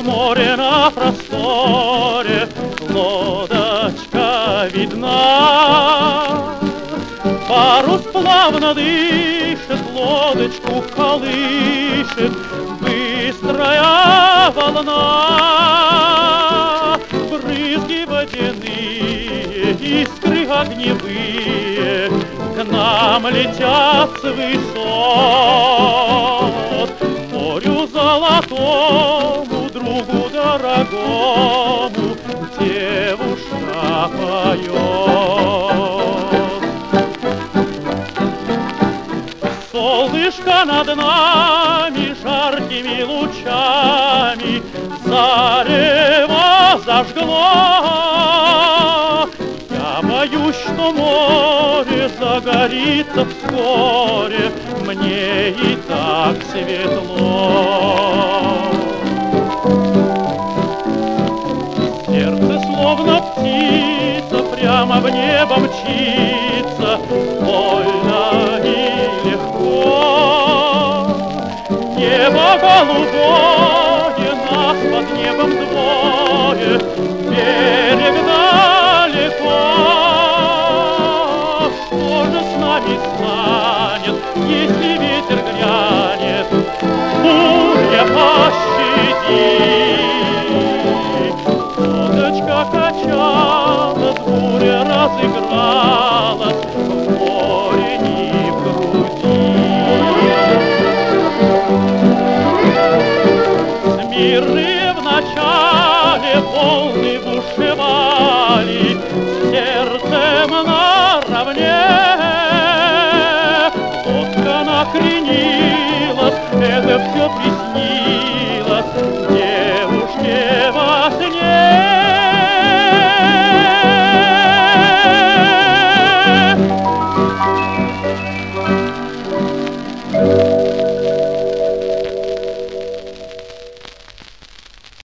море на просторе лодочка видна. Парус плавно дышит, лодочку колышет быстрая волна. Брызги водяные, искры огневые к нам летят с высот. Морю золотому, другу дорогому девушка поет. Солнышко над нами жаркими лучами зарево зажгло. Я боюсь, что море загорится вскоре, мне и так светло. Сердце словно птица прямо в небо мчится, больно и легко. Небо голубое, нас под небом двое, берег далеко. Что же с нами станет, если ветер грянет? Буря, пощади! Лодочка качалась, буря разыгралась, в море и в груди. Смирные вначале волны бушевали, сердцем наравне. Лодка накренилась, это все приснилось.